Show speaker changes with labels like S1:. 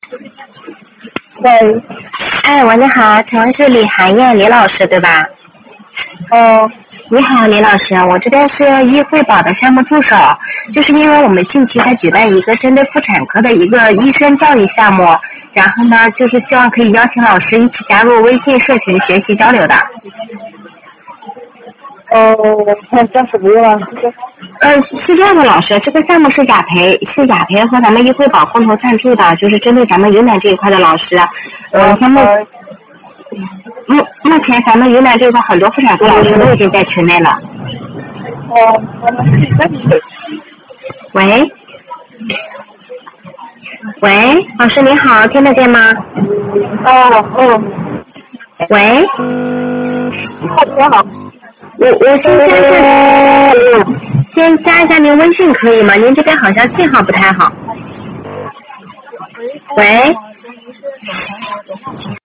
S1: 喂，
S2: 哎，喂，你好，请问是李涵燕李老师对吧？你好，李老师，我这边是医惠保的项目助手，就是因为我们近期在举办一个针对妇产科的一个医生教育项目，然后呢，就是希望可以邀请老师一起加入微信社群学习交流的。
S1: 暂时不用了。
S2: 是这样的，老师，这个项目是雅培和咱们医惠保共同赞助的，就是针对咱们云南这一块的老师。目前咱们云南这一块很多妇产科老师都已经在群内了。喂，老师您好，听得见吗？喂，
S1: 你好。
S2: 我先加一下您微信可以吗？您这边好像信号不太好。喂。